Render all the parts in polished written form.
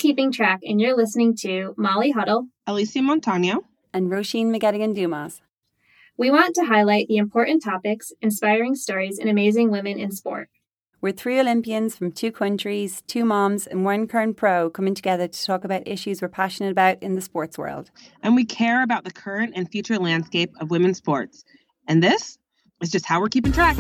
Keeping Track, and you're listening to Molly Huddle, Alicia Montano, and Roisin McGettigan-Dumas. We want to highlight the important topics, inspiring stories, and amazing women in sport. We're 3 Olympians from 2 countries, 2 moms, and 1 current pro coming together to talk about issues we're passionate about in the sports world. And we care about the current and future landscape of women's sports. And this is just how we're keeping track.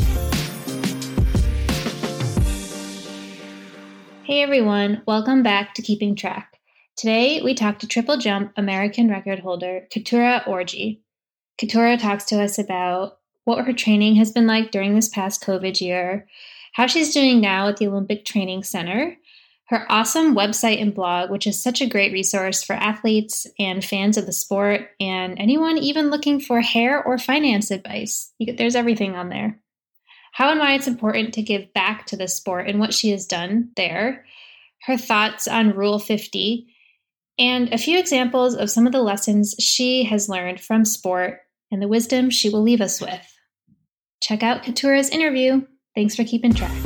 Hey everyone, welcome back to Keeping Track. Today we talk to triple jump American record holder Keturah Orji. Keturah talks to us about what her training has been like during this past COVID year, how she's doing now at the Olympic Training Center, her awesome website and blog, which is such a great resource for athletes and fans of the sport, and anyone even looking for hair or finance advice. There's everything on there. How and why it's important to give back to the sport and what she has done there, her thoughts on Rule 50, and a few examples of some of the lessons she has learned from sport and the wisdom she will leave us with. Check out Keturah's interview. Thanks for keeping track.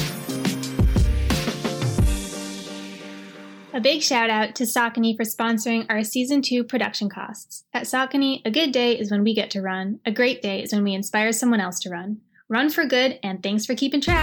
A big shout out to Saucony for sponsoring our Season 2 production costs. At Saucony, a good day is when we get to run. A great day is when we inspire someone else to run. Run for good, and thanks for keeping track.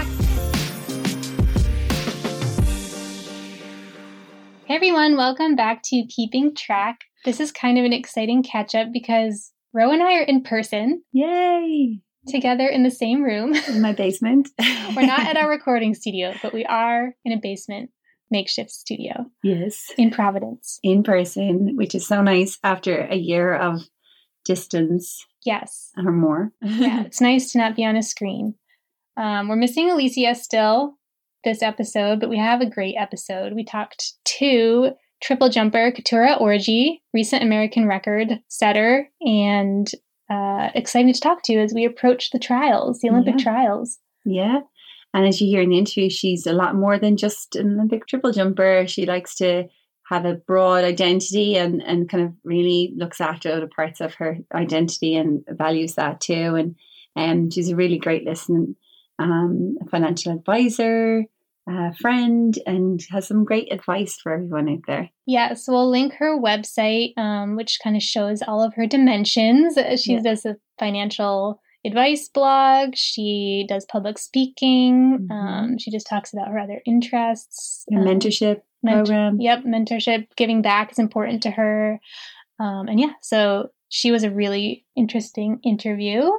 Hey everyone, welcome back to Keeping Track. This is kind of an exciting catch-up because Ro and I are in person. Yay! Together in the same room. In my basement. We're not at our recording studio, but we are in a basement makeshift studio. Yes. In Providence. In person, which is so nice after a year of distance. Yes. Or more. Yeah, it's nice to not be on a screen. We're missing Alicia still this episode, but we have a great episode. We talked to triple jumper Keturah Orji, recent American record setter, and excited to talk to as we approach the trials, the Olympic trials. Yeah. And as you hear in the interview, she's a lot more than just an Olympic triple jumper. She likes to have a broad identity and kind of really looks after other parts of her identity and values that too. And she's a really great listener, a financial advisor, a friend, and has some great advice for everyone out there. Yeah, so we'll link her website, which kind of shows all of her dimensions. She does a financial advice blog. She does public speaking. She just talks about her other interests. Mentorship program. Yep, mentorship. Giving back is important to her. So she was a really interesting interview.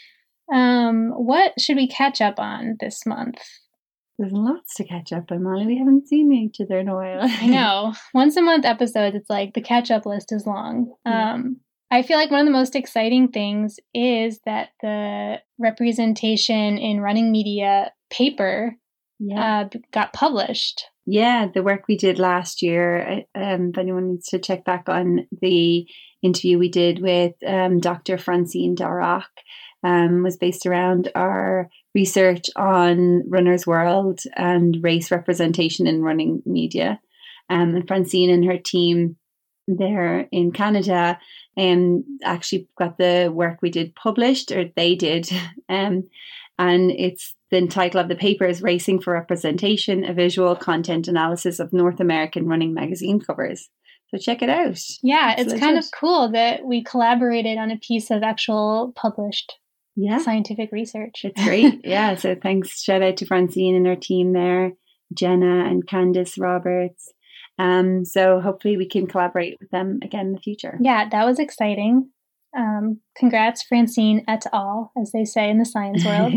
What should we catch up on this month? There's lots to catch up on, Molly. We haven't seen each other in a while. I know. Once a month episodes, it's like the catch-up list is long. I feel like one of the most exciting things is that the representation in running media paper got published. Yeah, the work we did last year, if anyone needs to check back on the interview we did with Dr. Francine Darac, was based around our research on Runner's World and race representation in running media. And Francine and her team there in Canada actually got the work we did published, or they did. And it's the title of the paper is Racing for Representation, a visual content analysis of North American running magazine covers. So check it out. Yeah, it's kind of cool that we collaborated on a piece of actual published scientific research. It's great. Yeah. So thanks. Shout out to Francine and her team there, Jenna and Candice Roberts. So hopefully we can collaborate with them again in the future. Yeah, that was exciting. Congrats, Francine et al., as they say in the science world.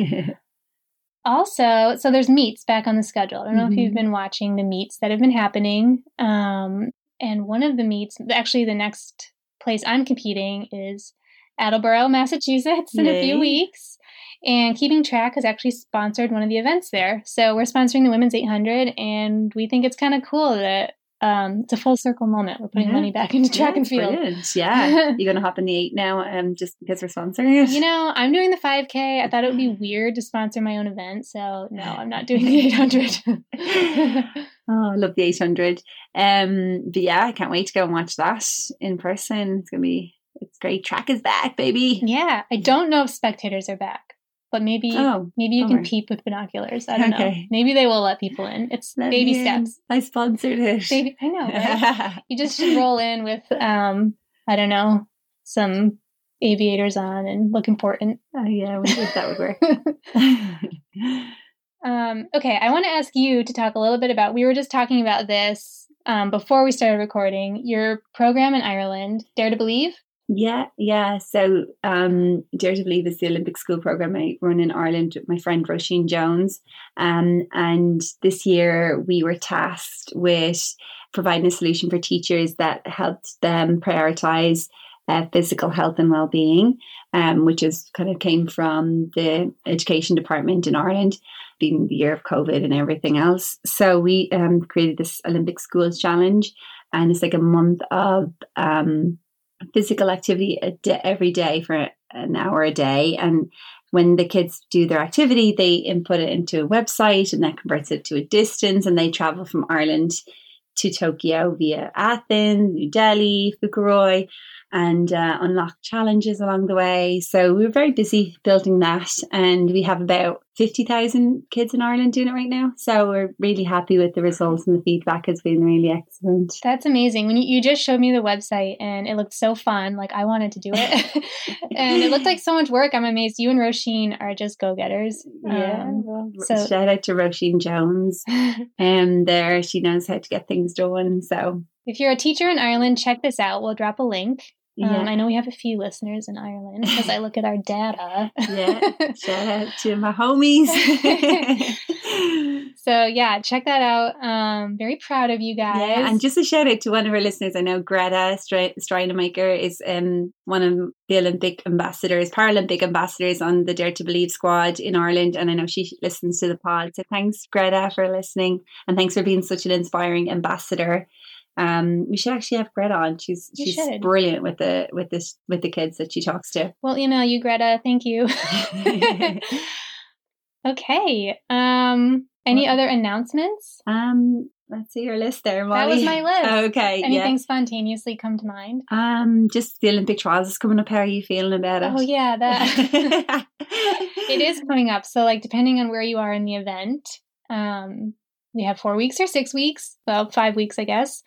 Also, so there's meets back on the schedule. I don't know if you've been watching the meets that have been happening. And one of the meets, actually the next place I'm competing is Attleboro, Massachusetts in a few weeks. And Keeping Track has actually sponsored one of the events there. So we're sponsoring the Women's 800, and we think it's kind of cool that it's a full circle moment. We're putting money back into track and field. Brilliant. Yeah. You're going to hop in the 8 now just because we're sponsoring it? You know, I'm doing the 5K. I thought it would be weird to sponsor my own event. So no, I'm not doing the 800. Oh, I love the 800. But yeah, I can't wait to go and watch that in person. It's great. Track is back, baby. Yeah. I don't know if spectators are back. but maybe you can peep with binoculars. I don't know. Maybe they will let people in. It's baby steps. I sponsored it. I know, right? You just should roll in with, I don't know, some aviators on and look important. Yeah, I wonder if that would work. Okay, I want to ask you to talk a little bit about, we were just talking about this before we started recording, your program in Ireland, Dare to Believe? Yeah. So Dare to Believe is the Olympic school program I run in Ireland with my friend Roisin Jones. And this year we were tasked with providing a solution for teachers that helped them prioritise physical health and well-being, which is kind of came from the education department in Ireland, being the year of COVID and everything else. So we created this Olympic Schools Challenge, and it's like a month of physical activity every day for an hour a day. And when the kids do their activity, they input it into a website, and that converts it to a distance, and they travel from Ireland to Tokyo via Athens, New Delhi, Fukuoka, and unlock challenges along the way. So we were very busy building that, and we have about 50,000 kids in Ireland doing it right now. So we're really happy with the results, and the feedback has been really excellent. That's amazing. When you just showed me the website, and it looked so fun, like I wanted to do it. And it looked like so much work. I'm amazed. You and Roisin are just go-getters. Yeah. So shout out to Roisin Jones. There, she knows how to get things done. So if you're a teacher in Ireland, check this out. We'll drop a link. I know we have a few listeners in Ireland because I look at our data. Yeah, shout out to my homies. So yeah, check that out. Very proud of you guys. Yeah, and just a shout out to one of our listeners. I know Greta Steinemaker is one of the Paralympic ambassadors on the Dare to Believe squad in Ireland, and I know she listens to the pod. So thanks, Greta, for listening, and thanks for being such an inspiring ambassador. We should actually have Greta on. She's brilliant with the kids that she talks to. We'll email you, Greta. Thank you. Okay. Any other announcements? Let's see your list there, Molly. That was my list. Okay. Anything spontaneously come to mind? Just the Olympic trials is coming up. How are you feeling about it? Oh yeah, that it is coming up. So like depending on where you are in the event, we have 4 weeks or 6 weeks. Well, 5 weeks, I guess.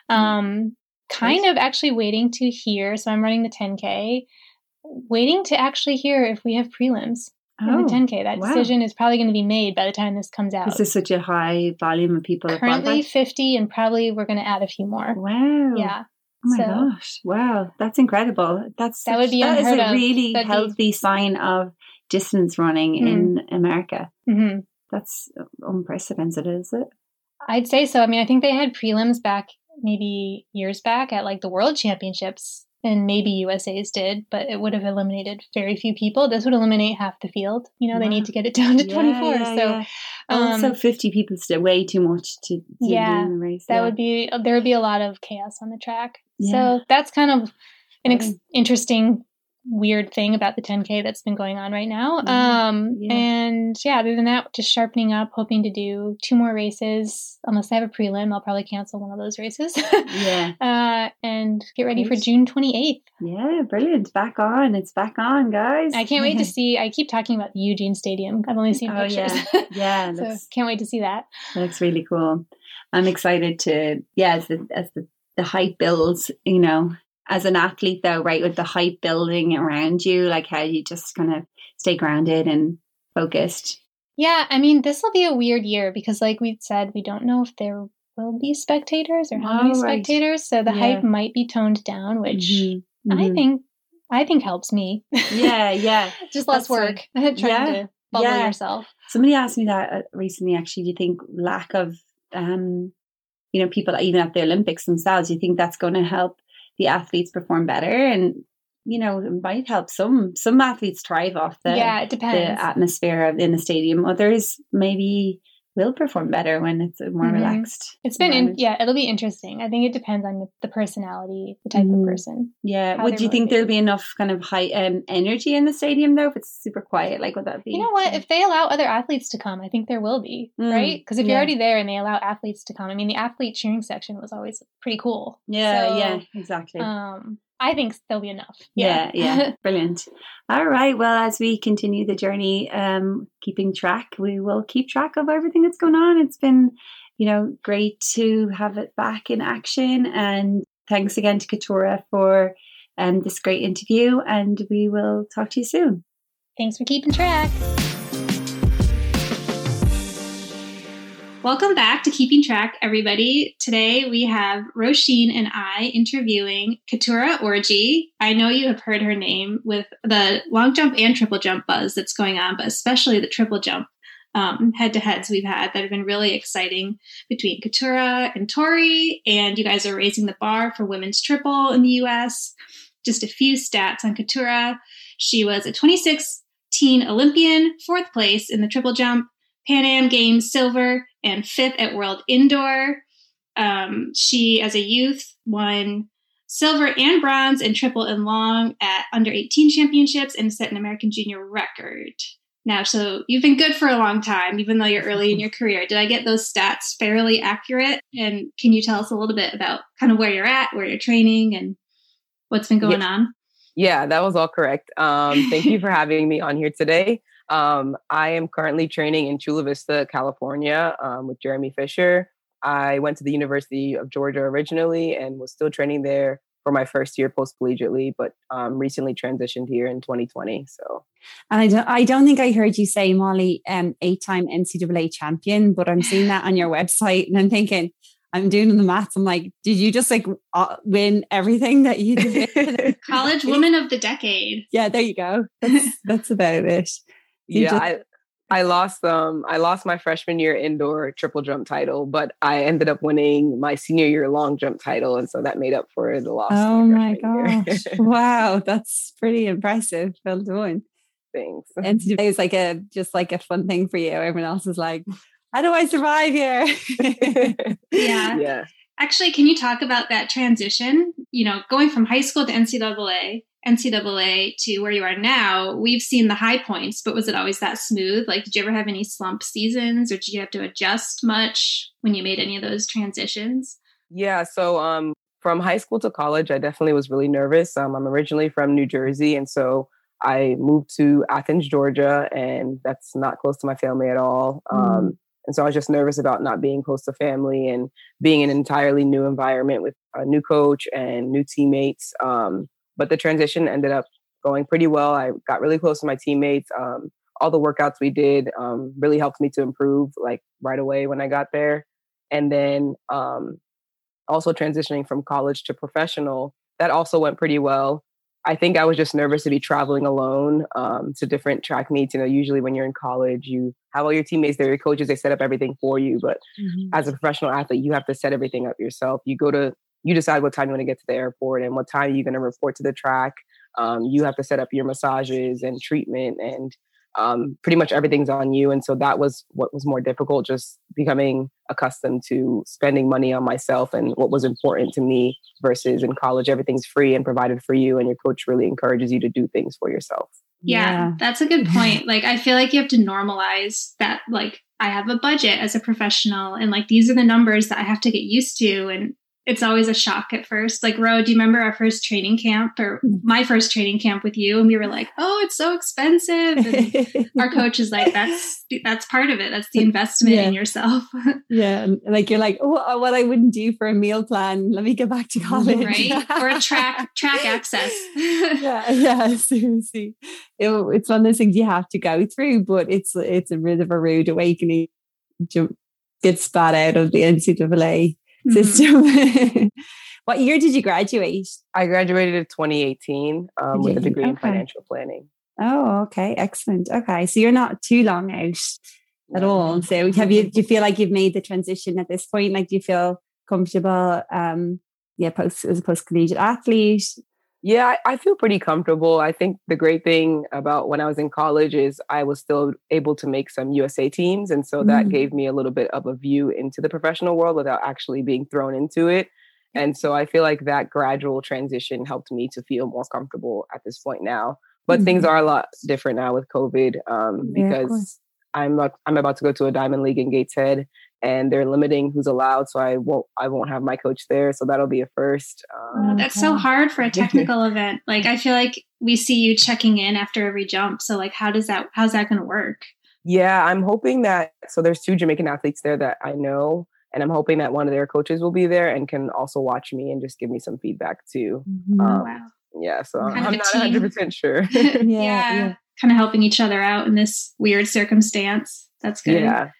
Kind of actually waiting to hear. So I'm running the 10K, waiting to actually hear if we have prelims in the 10K. That decision is probably going to be made by the time this comes out. This is such a high volume of people. Currently 50, and probably we're going to add a few more. Wow. Yeah. Oh my gosh. Wow. That's incredible. That is a really healthy sign of distance running in America. Mm-hmm. That's unprecedented, is it? I'd say so. I mean, I think they had prelims back maybe years back at like the World Championships, and maybe USA's did, but it would have eliminated very few people. This would eliminate half the field. You know, they need to get it down to 24. So also 50 people is way too much to do in the race. There would be a lot of chaos on the track. Yeah. So that's kind of an interesting weird thing about the 10K that's been going on right now. And other than that, just sharpening up, hoping to do 2 more races. Unless I have a prelim, I'll probably cancel one of those races. And get ready for June 28th. Yeah, brilliant. Back on. It's back on, guys. I can't wait to see. I keep talking about the Eugene Stadium. I've only seen pictures. Yeah. So can't wait to see that. That looks really cool. I'm excited to, as the hype builds, you know, as an athlete though, right, with the hype building around you, like how you just kind of stay grounded and focused. Yeah, I mean, this will be a weird year because like we said, we don't know if there will be spectators or how many spectators. So the hype might be toned down, which I think helps me. Yeah. Just less work trying to bubble yourself. Somebody asked me that recently, actually. Do you think lack of, people even at the Olympics themselves, do you think that's going to help the athletes perform better? And it might help some athletes thrive off it depends. The atmosphere in the stadium. Others maybe will perform better when it's more relaxed. It's been it'll be interesting. I think it depends on the personality, the type of person. Yeah. Would you think there'll be enough kind of high energy in the stadium though if it's super quiet? Like, would that be? You know what? If they allow other athletes to come, I think there will be, right? Because if you're already there and they allow athletes to come, I mean, the athlete cheering section was always pretty cool. Yeah, exactly. I think there'll be enough. Yeah. Brilliant. All right. Well, as we continue the journey, keeping track, we will keep track of everything that's going on. It's been, great to have it back in action. And thanks again to Katura for this great interview. And we will talk to you soon. Thanks for keeping track. Welcome back to Keeping Track, everybody. Today we have Roisin and I interviewing Katura Orji. I know you have heard her name with the long jump and triple jump buzz that's going on, but especially the triple jump head-to-heads we've had that have been really exciting between Katura and Tori, and you guys are raising the bar for women's triple in the U.S. Just a few stats on Katura. She was a 2016 Olympian, 4th place in the triple jump, Pan Am Games silver, and 5th at World Indoor. She, as a youth, won silver and bronze in triple and long at under 18 championships and set an American junior record. Now, so you've been good for a long time, even though you're early in your career. Did I get those stats fairly accurate? And can you tell us a little bit about kind of where you're at, where you're training, and what's been going on? Yeah, that was all correct. Thank you for having me on here today. I am currently training in Chula Vista, California, with Jeremy Fisher. I went to the University of Georgia originally and was still training there for my first year post-collegiately, but recently transitioned here in 2020. So, and I don't think I heard you say, Molly, 8-time NCAA champion, but I'm seeing that on your website, and I'm thinking, I'm doing the maths. I'm like, did you just win everything that you did? College Woman of the Decade. Yeah, there you go. That's about it. I lost my freshman year indoor triple jump title, but I ended up winning my senior year long jump title, and so that made up for the loss. Oh my gosh! Wow, that's pretty impressive. Well done. Thanks. And today was just like a fun thing for you. Everyone else is like, how do I survive here? Yeah. Actually, can you talk about that transition? Going from high school to NCAA to where you are now. We've seen the high points, but was it always that smooth? Like, did you ever have any slump seasons, or did you have to adjust much when you made any of those transitions? Yeah. So from high school to college, I definitely was really nervous. I'm originally from New Jersey, and so I moved to Athens, Georgia, and that's not close to my family at all. And so I was just nervous about not being close to family and being in an entirely new environment with a new coach and new teammates. But the transition ended up going pretty well. I got really close to my teammates. All the workouts we did really helped me to improve right away when I got there. And then also transitioning from college to professional, that also went pretty well. I think I was just nervous to be traveling alone to different track meets. Usually when you're in college, you have all your teammates there, your coaches, they set up everything for you. But as a professional athlete, you have to set everything up yourself. You decide what time you want to get to the airport and what time you're going to report to the track. You have to set up your massages and treatment, and pretty much everything's on you. And so that was what was more difficult, just becoming accustomed to spending money on myself and what was important to me versus in college, everything's free and provided for you. And your coach really encourages you to do things for yourself. Yeah, that's a good point. I feel like you have to normalize that. I have a budget as a professional, and these are the numbers that I have to get used to. And it's always a shock at first. Ro, do you remember our first training camp, or my first training camp with you? And we were like, oh, it's so expensive. And our coach is like, that's part of it. That's the investment in yourself. Yeah. You're like, oh, what I wouldn't do for a meal plan. Let me get back to college. Right. Or a track access. Yeah, seriously. It's one of those things you have to go through, but it's a bit of a rude awakening to get spat out of the NCAA system. What year did you graduate? I graduated in 2018 with a degree in financial planning. Oh, okay. Excellent. Okay. So you're not too long out at all. So do you feel like you've made the transition at this point? Do you feel comfortable as a post-collegiate athlete? Yeah, I feel pretty comfortable. I think the great thing about when I was in college is I was still able to make some USA teams. And so that gave me a little bit of a view into the professional world without actually being thrown into it. And so I feel like that gradual transition helped me to feel more comfortable at this point now. But things are a lot different now with COVID because I'm about to go to a Diamond League in Gateshead and they're limiting who's allowed. So I won't have my coach there. So that'll be a first. That's so hard for a technical event. Like, I feel like we see you checking in after every jump. So like, how's that going to work? Yeah, I'm hoping that, so there's 2 Jamaican athletes there that I know, and I'm hoping that one of their coaches will be there and can also watch me and just give me some feedback too. Wow. Yeah, so Kind I'm not 100% sure. Yeah. Kind of helping each other out in this weird circumstance. That's good. Yeah.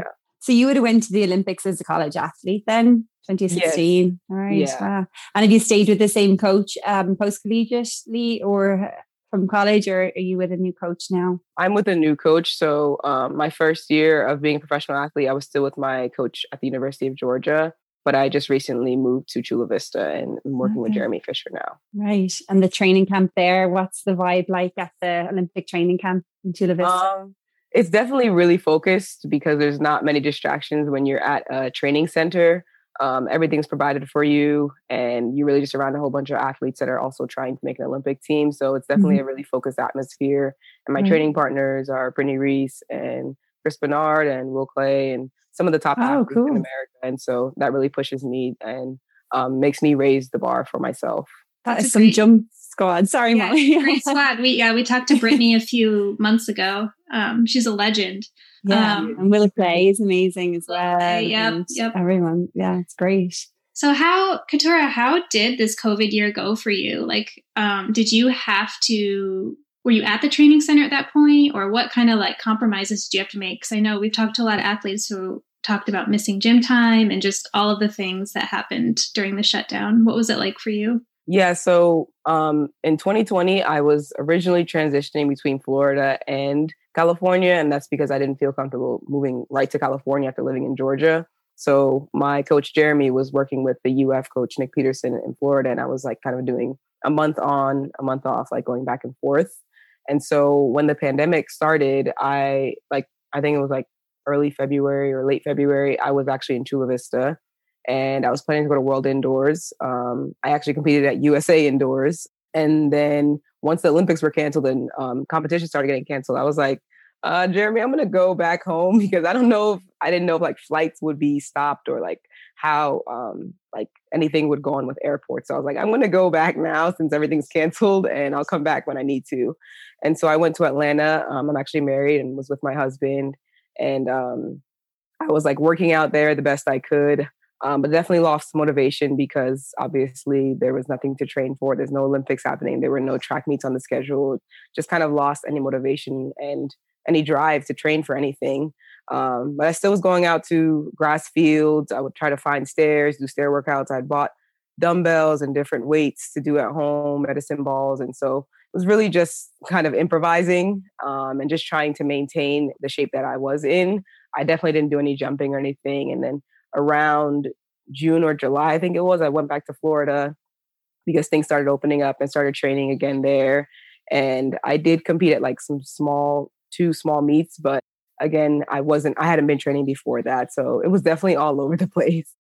So you would have went to the Olympics as a college athlete then, 2016. Yes. All right. Yeah. Wow. And have you stayed with the same coach post-collegiately or from college, or are you with a new coach now? I'm with a new coach. So my first year of being a professional athlete, I was still with my coach at the University of Georgia, but I just recently moved to Chula Vista and I'm working with Jeremy Fisher now. Right. And the training camp there, what's the vibe like at the Olympic training camp in Chula Vista? It's definitely really focused because there's not many distractions when you're at a training center. Everything's provided for you and you're really just around a whole bunch of athletes that are also trying to make an Olympic team. So it's definitely a really focused atmosphere. And my training partners are Brittany Reese and Chris Bernard and Will Clay and some of the top athletes in America. And so that really pushes me and makes me raise the bar for myself. That is some jump squad. Sorry, Molly. Great squad. We talked to Brittany a few months ago. She's a legend. Yeah, and Will Clay is amazing as well. Yep. Everyone, it's great. So Keturah, how did this COVID year go for you? Like, did you have to, were you at the training center at that point, or what kind of like compromises did you have to make? Because I know we've talked to a lot of athletes who talked about missing gym time and just all of the things that happened during the shutdown. What was it like for you? Yeah, so in 2020, I was originally transitioning between Florida and California, and that's because I didn't feel comfortable moving right to California after living in Georgia. So my coach, Jeremy, was working with the UF coach, Nick Peterson, in Florida, and I was like kind of doing a month on, a month off, like going back and forth. And so when the pandemic started, I think it was like early February or late February, I was actually in Chula Vista. And I was planning to go to World Indoors. I actually competed at USA Indoors. And then once the Olympics were canceled and competition started getting canceled, I was like, Jeremy, I'm going to go back home because I didn't know if like flights would be stopped or like how like anything would go on with airports. So I was like, I'm going to go back now since everything's canceled and I'll come back when I need to. And so I went to Atlanta. I'm actually married and was with my husband. And I was like working out there the best I could. But definitely lost motivation because obviously there was nothing to train for. There's no Olympics happening. There were no track meets on the schedule. Just kind of lost any motivation and any drive to train for anything. But I still was going out to grass fields. I would try to find stairs, do stair workouts. I'd bought dumbbells and different weights to do at home, medicine balls. And so it was really just kind of improvising and just trying to maintain the shape that I was in. I definitely didn't do any jumping or anything. And then around June or July, I think it was, I went back to Florida because things started opening up and started training again there. And I did compete at like two small meets, but again, I hadn't been training before that. So it was definitely all over the place.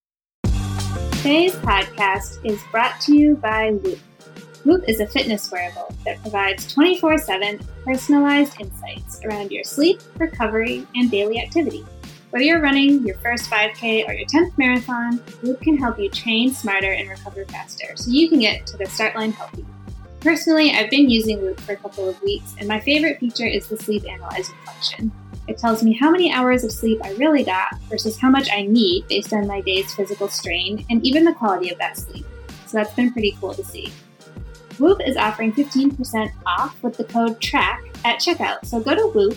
Today's podcast is brought to you by Whoop. Whoop is a fitness wearable that provides 24/7 personalized insights around your sleep, recovery, and daily activity. Whether you're running your first 5K or your 10th marathon, Whoop can help you train smarter and recover faster so you can get to the start line healthy. Personally, I've been using Whoop for a couple of weeks, and my favorite feature is the sleep analyzer function. It tells me how many hours of sleep I really got versus how much I need based on my day's physical strain and even the quality of that sleep. So that's been pretty cool to see. Whoop is offering 15% off with the code TRACK at checkout. So go to Whoop,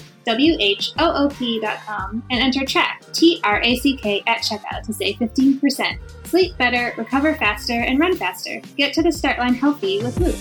WHOOP.com, and enter TRACK, TRACK, at checkout to save 15%. Sleep better, recover faster, and run faster. Get to the start line healthy with Whoop.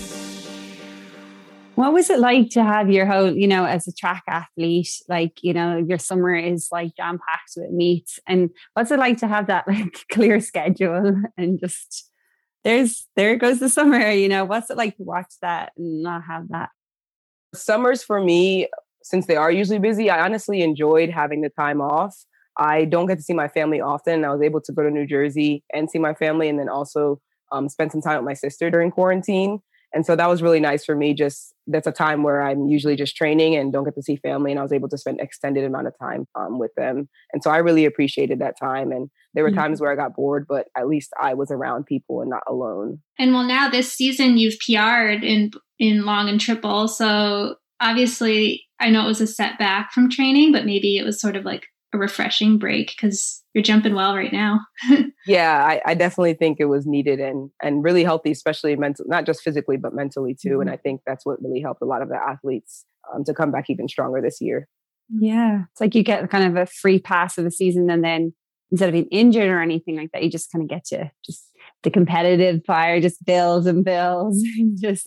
What was it like to have your whole, as a track athlete, like, your summer is like jam-packed with meets, and what's it like to have that like clear schedule and just there goes the summer, what's it like to watch that and not have that? Summers for me, since they are usually busy, I honestly enjoyed having the time off. I don't get to see my family often. I was able to go to New Jersey and see my family and then also spend some time with my sister during quarantine. And so that was really nice for me. Just that's a time where I'm usually just training and don't get to see family. And I was able to spend extended amount of time with them. And so I really appreciated that time. And there were times where I got bored, but at least I was around people and not alone. And well, now this season you've PR'd in long and triple. So obviously I know it was a setback from training, but maybe it was sort of like a refreshing break because you're jumping well right now. Yeah, I definitely think it was needed and really healthy, especially mental, not just physically, but mentally too. And I think that's what really helped a lot of the athletes to come back even stronger this year. Yeah. It's like you get kind of a free pass of the season, and then instead of being injured or anything like that, you just kind of get to just the competitive fire just builds and builds and just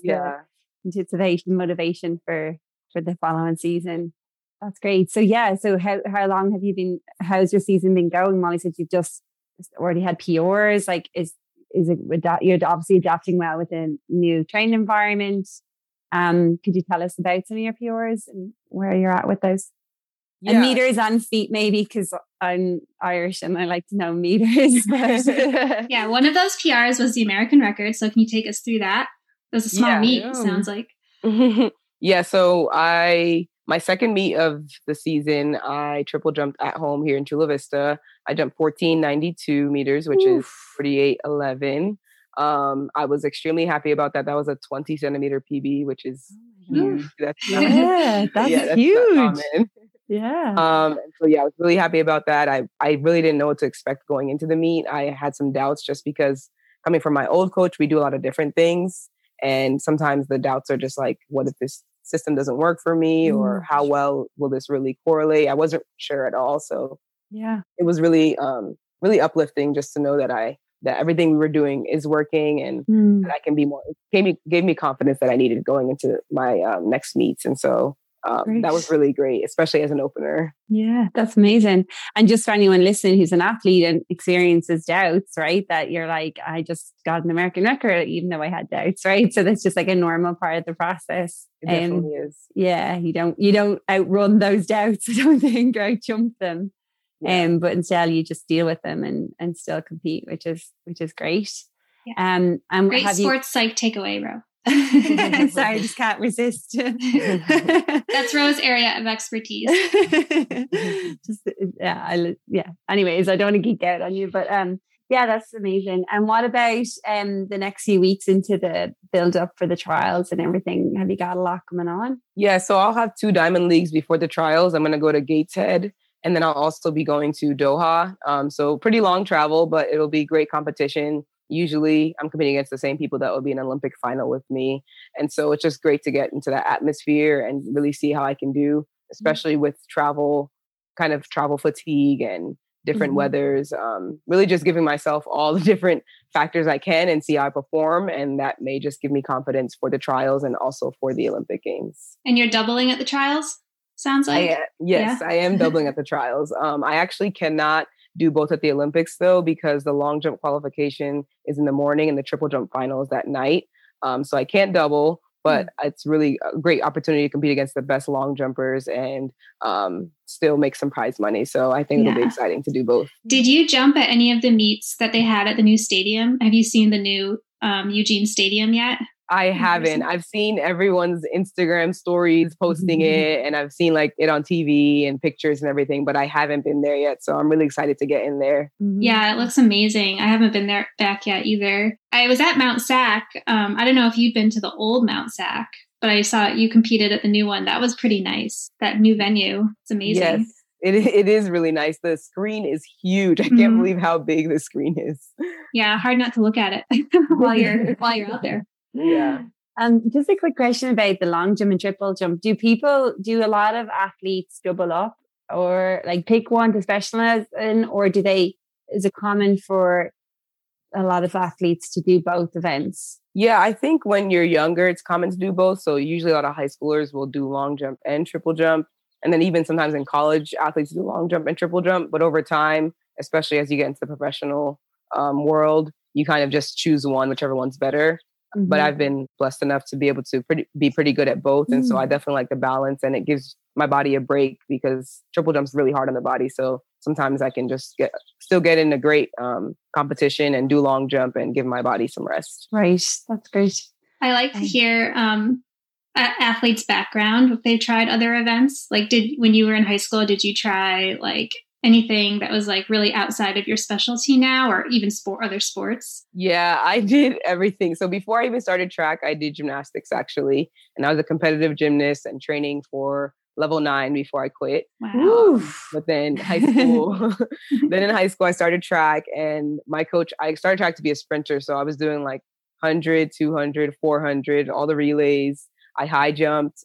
motivation for the following season. That's great. So so how long have you been, how's your season been going? Molly said you've just already had PRs. Like is it with that, you're obviously adapting well with a new training environment. Could you tell us about some of your PRs and where you're at with those? Yeah. And meters and feet maybe, because I'm Irish and I like to know meters. Yeah, one of those PRs was the American record. So can you take us through that? It was a small meet, sounds like. Yeah, so my second meet of the season, I triple jumped at home here in Chula Vista. I jumped 1492 meters, which is 48.11. I was extremely happy about that. That was a 20 centimeter PB, which is huge. That's huge. Yeah. So I was really happy about that. I really didn't know what to expect going into the meet. I had some doubts just because coming from my old coach, we do a lot of different things. And sometimes the doubts are just like, what if this system doesn't work for me, or how well will this really correlate? I wasn't sure at all. So it was really, really uplifting just to know that everything we were doing is working, and that I can be more, gave me confidence that I needed going into my next meets. And so that was really great, especially as an opener. Yeah, that's amazing. And just for anyone listening who's an athlete and experiences doubts, right? That you're like, I just got an American record, even though I had doubts, right? So that's just like a normal part of the process. It definitely is. Yeah, you don't outrun those doubts. I don't think, or outjump them. Yeah. But instead you just deal with them and still compete, which is great. Yeah. Great sports psych takeaway, Ro. Sorry, I just can't resist. That's Ro's area of expertise. Anyways, I don't want to geek out on you, but that's amazing. And what about the next few weeks into the build up for the trials and everything? Have you got a lot coming on? Yeah, so I'll have 2 diamond leagues before the trials. I'm going to go to Gateshead, and then I'll also be going to Doha. So pretty long travel, but it'll be great competition. Usually I'm competing against the same people that will be in an Olympic final with me. And so it's just great to get into that atmosphere and really see how I can do, especially with travel fatigue and different weathers. Really just giving myself all the different factors I can and see how I perform. And that may just give me confidence for the trials and also for the Olympic Games. And you're doubling at the trials, sounds like? I am doubling at the trials. I actually cannot do both at the Olympics though, because the long jump qualification is in the morning and the triple jump final is that night. So I can't double, but it's really a great opportunity to compete against the best long jumpers and still make some prize money. So I think it'll be exciting to do both. Did you jump at any of the meets that they had at the new stadium? Have you seen the new Eugene Stadium yet? I haven't. I've seen everyone's Instagram stories posting it, and I've seen like it on TV and pictures and everything, but I haven't been there yet. So I'm really excited to get in there. Yeah, it looks amazing. I haven't been there back yet either. I was at Mount Sac. I don't know if you'd been to the old Mount Sac, but I saw you competed at the new one. That was pretty nice. That new venue. It's amazing. Yes, it is really nice. The screen is huge. I can't believe how big the screen is. Yeah, hard not to look at it while you're out there. Yeah. Just a quick question about the long jump and triple jump. Do a lot of athletes double up or like pick one to specialize in, or is it common for a lot of athletes to do both events? Yeah, I think when you're younger, it's common to do both. So usually a lot of high schoolers will do long jump and triple jump. And then even sometimes in college, athletes do long jump and triple jump. But over time, especially as you get into the professional world, you kind of just choose one, whichever one's better. But I've been blessed enough to be able to be pretty good at both. And so I definitely like the balance, and it gives my body a break because triple jump's really hard on the body. So sometimes I can just still get in a great competition and do long jump and give my body some rest. Right. That's great. I like to hear athletes' background, if they tried other events. Like, when you were in high school, did you try like anything that was like really outside of your specialty now, or even other sports? Yeah, I did everything. So before I even started track, I did gymnastics actually. And I was a competitive gymnast and training for level 9 before I quit. Wow. But then in high school, I started track, and I started track to be a sprinter. So I was doing like 100, 200, 400, all the relays. I high jumped.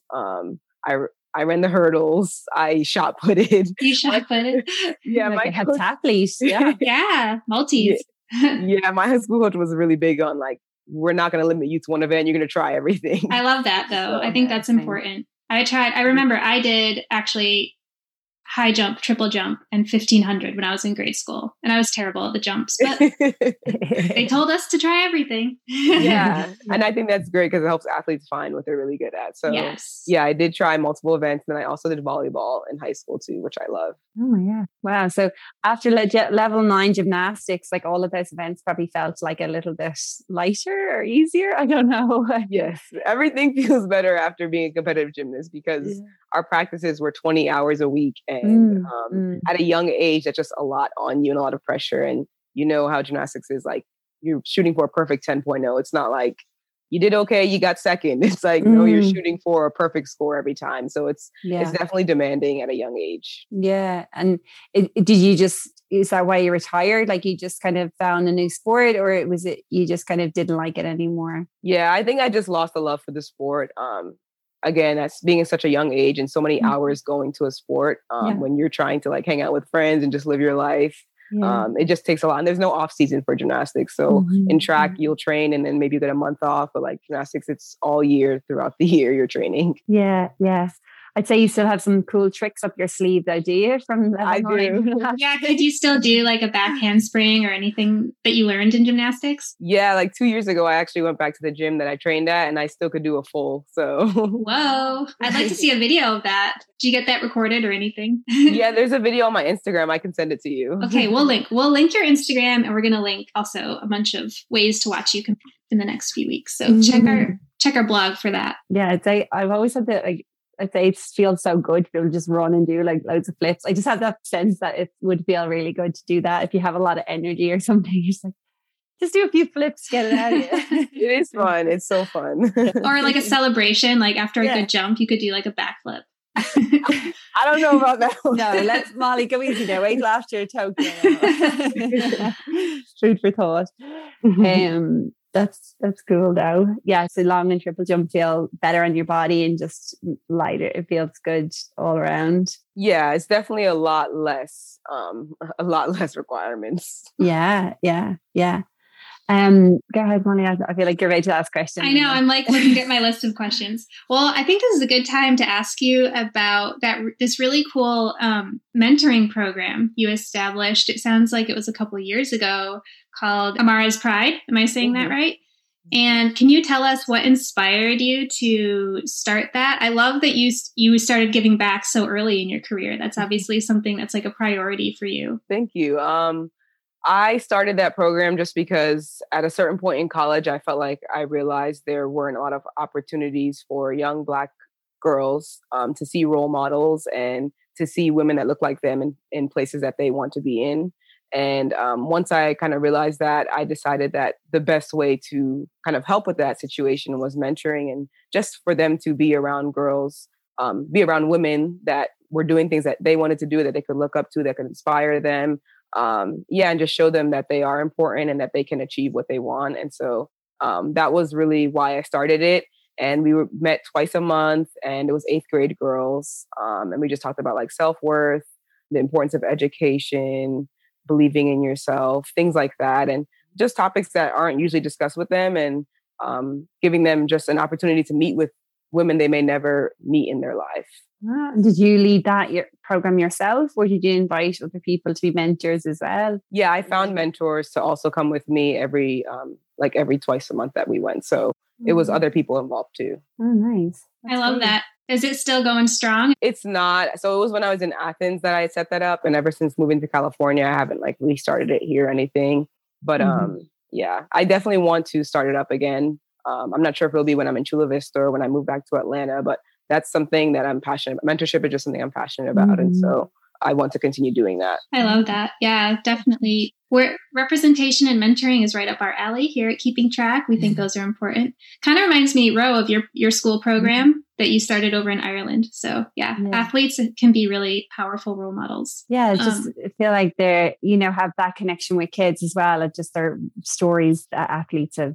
I ran the hurdles. I shot putted. You shot putted? Yeah, like my coach, athlete. Yeah, yeah, multis. Yeah, my high school coach was really big on like, we're not going to limit you to one event. You're going to try everything. I love that though. I think that's important. I remember I did actually high jump, triple jump, and 1500 when I was in grade school. And I was terrible at the jumps, but they told us to try everything. Yeah. And I think that's great because it helps athletes find what they're really good at. So yeah, I did try multiple events. And then I also did volleyball in high school too, which I love. Oh my God. Wow. So after level 9 gymnastics, like all of those events probably felt like a little bit lighter or easier. I don't know. Yes. Everything feels better after being a competitive gymnast because our practices were 20 hours a week. And at a young age, that's just a lot on you and a lot of pressure. And you know how gymnastics is, like you're shooting for a perfect 10.0. It's not like you did okay, you got second. It's like, no, you're shooting for a perfect score every time. So it's definitely demanding at a young age. Yeah. And is that why you retired? Like you just kind of found a new sport, or was it you just kind of didn't like it anymore? Yeah, I think I just lost the love for the sport. Again, that's being in such a young age and so many hours going to a sport when you're trying to like hang out with friends and just live your life. It just takes a lot. And there's no off season for gymnastics. So in track, you'll train and then maybe you get a month off. But like gymnastics, it's all year throughout the year you're training. Yeah. Yes. I'd say you still have some cool tricks up your sleeve though, do you? I do. Yeah. Could you still do like a back handspring or anything that you learned in gymnastics? Yeah. Like 2 years ago, I actually went back to the gym that I trained at and I still could do a full. So. Whoa. I'd like to see a video of that. Did you get that recorded or anything? Yeah. There's a video on my Instagram. I can send it to you. Okay. We'll link your Instagram, and we're going to link also a bunch of ways to watch you compete in the next few weeks. So check our blog for that. Yeah. I've always had that I'd say it feels so good to be able to just run and do like loads of flips. I just have that sense that it would feel really good to do that if you have a lot of energy or something. You're just like, just do a few flips, get it out of you. It is fun. It's so fun. Or like a celebration, like after a good jump, you could do like a backflip. I don't know about that one. No, let's Molly go easy now. Wait till after Tokyo. Food for thought. That's cool though. Yeah, so long and triple jump feel better on your body and just lighter. It feels good all around. Yeah, it's definitely a lot less requirements. Yeah. Go ahead, Molly. I feel like you're ready to ask questions. I know. I'm like looking at my list of questions. Well, I think this is a good time to ask you about this really cool mentoring program you established. It sounds like it was a couple of years ago, called Amara's Pride. Am I saying that right? And can you tell us what inspired you to start that? I love that you started giving back so early in your career. That's obviously something that's like a priority for you. Thank you. I started that program just because at a certain point in college, I felt like I realized there weren't a lot of opportunities for young Black girls to see role models and to see women that look like them in places that they want to be in. And once I kind of realized that, I decided that the best way to kind of help with that situation was mentoring, and just for them to be around girls, be around women that were doing things that they wanted to do, that they could look up to, that could inspire them. And just show them that they are important and that they can achieve what they want. And so that was really why I started it. And we met twice a month, and it was 8th grade girls. And we just talked about like self-worth, the importance of education, believing in yourself, things like that. And just topics that aren't usually discussed with them, and giving them just an opportunity to meet with women they may never meet in their life. Did you lead your program yourself, or did you invite other people to be mentors as well? Yeah, I found mentors to also come with me every twice a month that we went. So it was other people involved too. Oh, nice. I love that. Is it still going strong? It's not. So it was when I was in Athens that I set that up. And ever since moving to California, I haven't like restarted it here or anything. But yeah, I definitely want to start it up again. I'm not sure if it'll be when I'm in Chula Vista or when I move back to Atlanta, but that's something that I'm passionate about. Mentorship is just something I'm passionate about. And so I want to continue doing that. I love that. Yeah, definitely. Where representation and mentoring is right up our alley here at Keeping Track. We think those are important. Kind of reminds me, Ro, of your school program that you started over in Ireland. So yeah, athletes can be really powerful role models. Yeah, just feel like they're, have that connection with kids as well. It's just their stories that athletes have,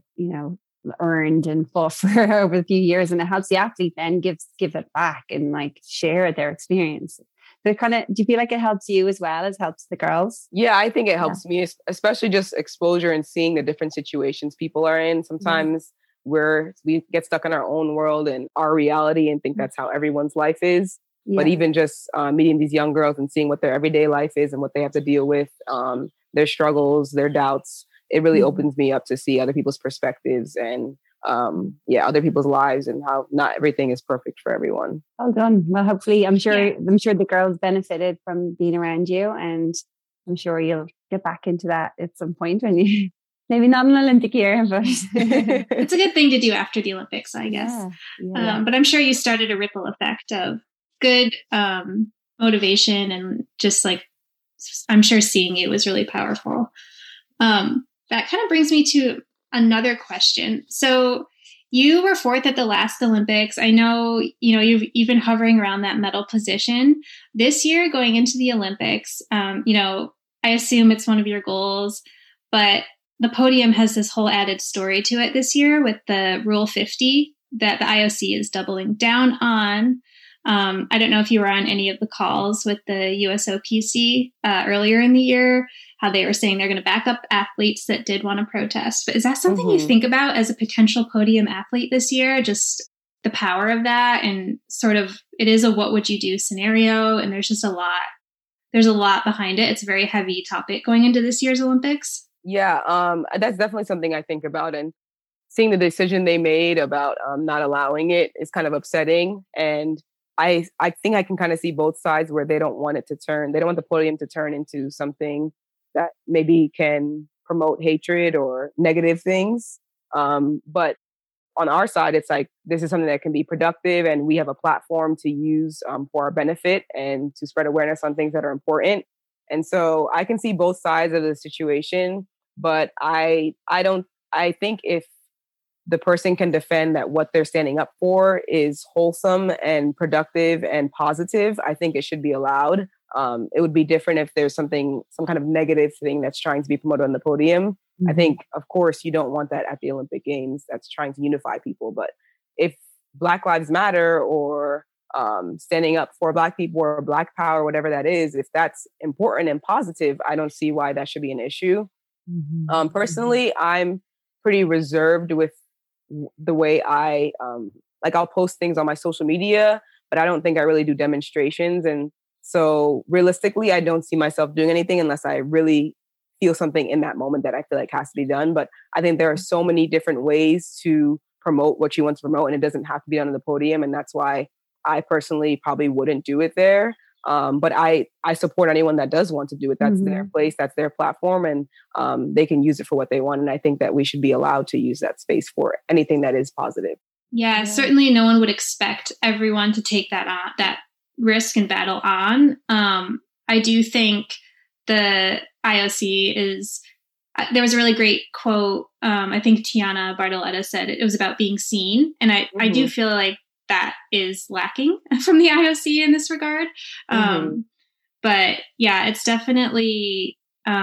earned and fought for over a few years, and it helps the athlete then give it back and like share their experience. So do you feel like it helps you as well as helps the girls? Yeah, I think it helps me, especially just exposure and seeing the different situations people are in. Sometimes we get stuck in our own world and our reality and think that's how everyone's life is. Yeah. But even just meeting these young girls and seeing what their everyday life is and what they have to deal with, their struggles, their doubts, it really opens me up to see other people's perspectives and other people's lives and how not everything is perfect for everyone. Well done. Well, hopefully, I'm sure the girls benefited from being around you, and I'm sure you'll get back into that at some point when you maybe not an Olympic year, but it's a good thing to do after the Olympics, I guess. Yeah. But I'm sure you started a ripple effect of good motivation, and just like I'm sure seeing you was really powerful. That kind of brings me to another question. So you were fourth at the last Olympics. I know, you've been hovering around that medal position. This year, going into the Olympics, I assume it's one of your goals, but the podium has this whole added story to it this year with the Rule 50 that the IOC is doubling down on. I don't know if you were on any of the calls with the USOPC earlier in the year, how they were saying they're going to back up athletes that did want to protest. But is that something you think about as a potential podium athlete this year? Just the power of that, and sort of it is a what would you do scenario, and there's just a lot. There's a lot behind it. It's a very heavy topic going into this year's Olympics. Yeah, that's definitely something I think about, and seeing the decision they made about not allowing it is kind of upsetting. And I think I can kind of see both sides where they don't want the podium to turn into something that maybe can promote hatred or negative things. But on our side, it's like, this is something that can be productive, and we have a platform to use for our benefit and to spread awareness on things that are important. And so I can see both sides of the situation, but I think if the person can defend that what they're standing up for is wholesome and productive and positive, I think it should be allowed. It would be different if there's some kind of negative thing that's trying to be promoted on the podium. Mm-hmm. I think, of course, you don't want that at the Olympic Games that's trying to unify people. But if Black Lives Matter or standing up for Black people or Black power, whatever that is, if that's important and positive, I don't see why that should be an issue. Mm-hmm. Personally, I'm pretty reserved with the way I'll post things on my social media, but I don't think I really do demonstrations. And so realistically, I don't see myself doing anything unless I really feel something in that moment that I feel like has to be done. But I think there are so many different ways to promote what you want to promote, and it doesn't have to be done on the podium. And that's why I personally probably wouldn't do it there. But I support anyone that does want to do it. That's their place, that's their platform, and they can use it for what they want. And I think that we should be allowed to use that space for anything that is positive. Yeah, certainly no one would expect everyone to take that risk and battle on. I do think the IOC is, there was a really great quote. I think Tiana Bartoletta said it was about being seen. And I do feel like that is lacking from the IOC in this regard. But yeah, it's definitely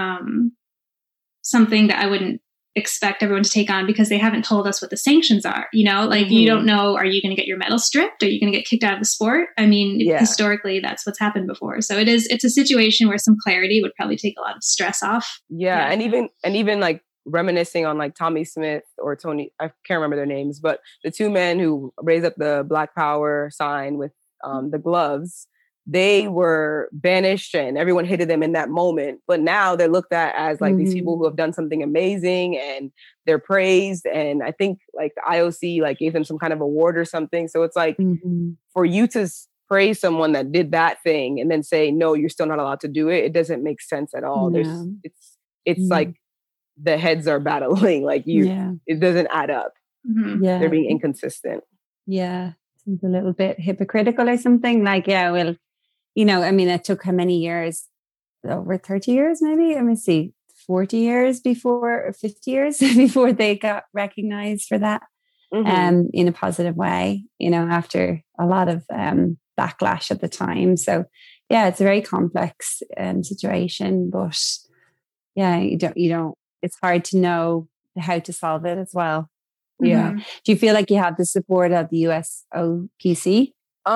something that I wouldn't expect everyone to take on, because they haven't told us what the sanctions are. You don't know, are you going to get your medal stripped? Are you going to get kicked out of the sport? I mean, historically, that's what's happened before. So it's a situation where some clarity would probably take a lot of stress off. Yeah. And even like reminiscing on like Tommy Smith or Tony, I can't remember their names, but the two men who raised up the Black Power sign with the gloves, they were banished and everyone hated them in that moment. But now they're looked at as like these people who have done something amazing and they're praised. And I think like the IOC like gave them some kind of award or something. So it's like for you to praise someone that did that thing and then say, no, you're still not allowed to do it. It doesn't make sense at all. It's like the heads are battling, like it doesn't add up. Mm-hmm. They're being inconsistent. Yeah. Seems a little bit hypocritical or something. Like, yeah, well, I mean, it took how many years? Over 30 years, maybe? Let me see. 40 years before, or 50 years before they got recognized for that in a positive way, after a lot of backlash at the time. So yeah, it's a very complex situation, but yeah, you don't, it's hard to know how to solve it as well. Yeah. Do you feel like you have the support of the USOPC?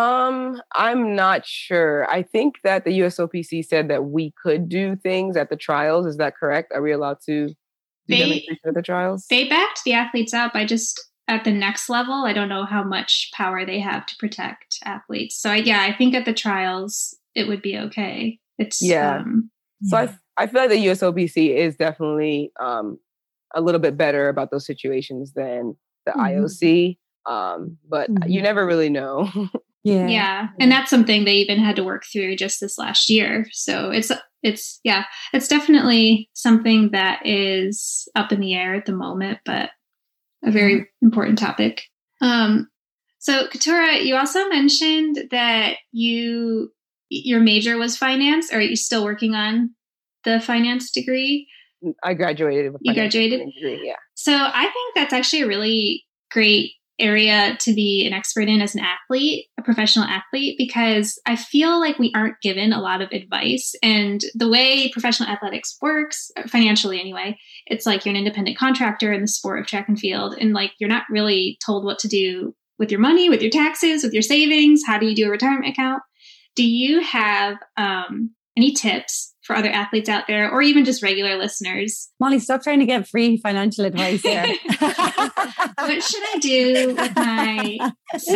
I'm not sure. I think that the USOPC said that we could do things at the trials. Is that correct? Are we allowed to do demonstrations at the trials? They backed the athletes up. At the next level, I don't know how much power they have to protect athletes. So I think at the trials, it would be okay. It's So I feel like the USOPC is definitely a little bit better about those situations than the IOC. But you never really know. Yeah. And that's something they even had to work through just this last year. So it's definitely something that is up in the air at the moment, but a very important topic. So Keturah, you also mentioned that your major was finance, or are you still working on the finance degree? I graduated with a finance degree, yeah. So I think that's actually a really great area to be an expert in as an athlete, a professional athlete, because I feel like we aren't given a lot of advice. And the way professional athletics works, financially anyway, it's like you're an independent contractor in the sport of track and field. And like, you're not really told what to do with your money, with your taxes, with your savings. How do you do a retirement account? Do you have any tips for other athletes out there, or even just regular listeners? Molly, stop trying to get free financial advice here. What should I do with my